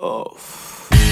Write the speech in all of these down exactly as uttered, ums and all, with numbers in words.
Of.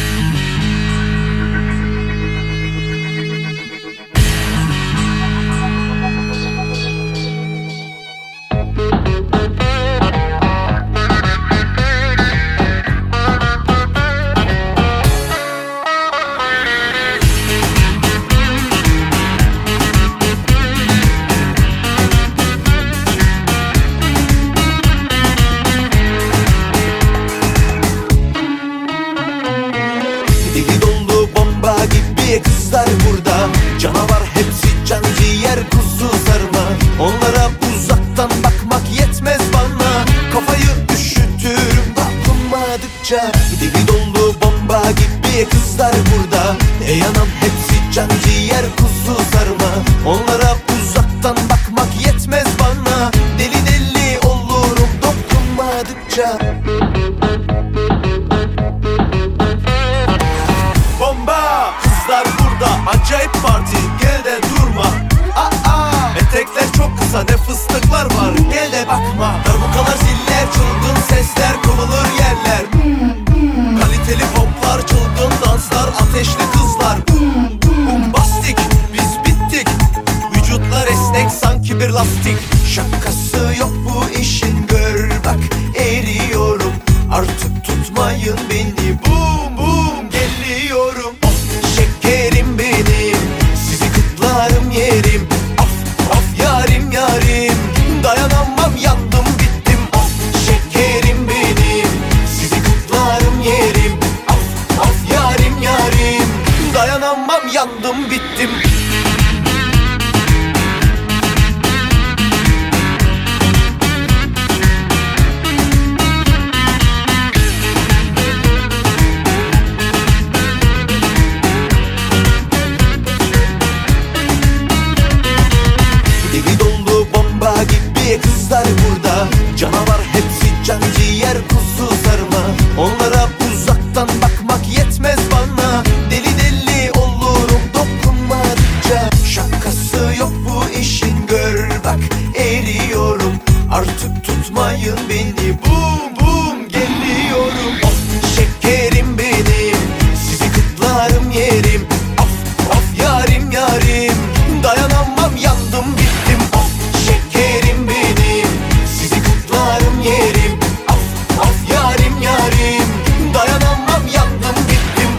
Kızlar burada, canavar hepsi, can ciğer kuzu sarma. Onlara uzaktan bakmak yetmez bana, kafayı üşütürüm dokunmadıkça. Deli dolu bomba gibi kızlar burada, ey anam hepsi can ciğer kuzu sarma. Onlara uzaktan bakmak yetmez bana, deli deli olurum dokunmadıkça. Bomba! Kızlar burada, acayip parti, gel de durma. Aa, etekler çok kısa, ne fıstıklar var, gel de bakma. Darbukalar, ziller, çılgın sesler, kovulur yerler. Kaliteli poplar, çılgın danslar, ateşli kızlar. Bombastik, biz bittik. Vücutlar esnek sanki bir lastik. Şakası yok bu işin, gör bak eriyorum. Artık tutmayın beni, bum bum geliyorum. Şekerim benim, sizi kutlarım yerim. Of of yarim yarim, dayanamam yandım bittim. Of şekerim benim, sizi kutlarım yerim. Of of yarim yarim, dayanamam yandım bittim. Kızlar burada, canavar hepsi, can ciğer kuzu sarma. Onlara uzaktan bakmak yetmez bana, deli deli olurum dokunmadıkça. Şakası yok bu işin, gör bak eriyorum. Artık tutmayın beni, bum bum geliyorum. Of şekerim benim, sizi kutlarım yerim. Of of yarim yarim, dayanamam yandım bittim. Of şekerim benim, sizi kutlarım yerim. Of of yarim yarim, dayanamam yandım bittim.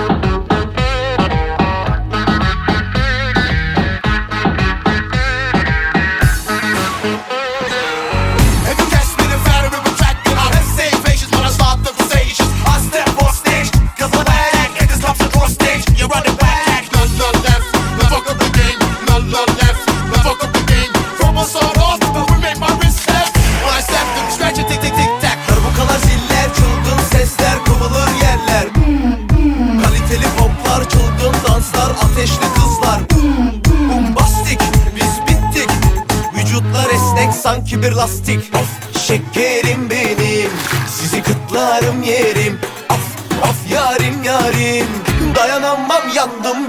If you catch me the fatter and retracted, I have same patience when I start the conversation. I step on stage, cause when I act, it just stops across stage. You're running back, none, none left. The fuck up the game, none, none left. The fuck up the game, from a sort off, but we make my wrist left. When I step them, scratch it, tick, tick, tick, tack. Darbukalar, ziller, çılgın sesler, kovulur yerler. Kaliteli poplar, çılgın danslar, ateşli kızlar. Bombastik, biz bittik. Vücutlar esnek sanki bir lastik. Of şekerim benim, sizi kutlarım yerim. Of of yarim yarim, dayanamam yandım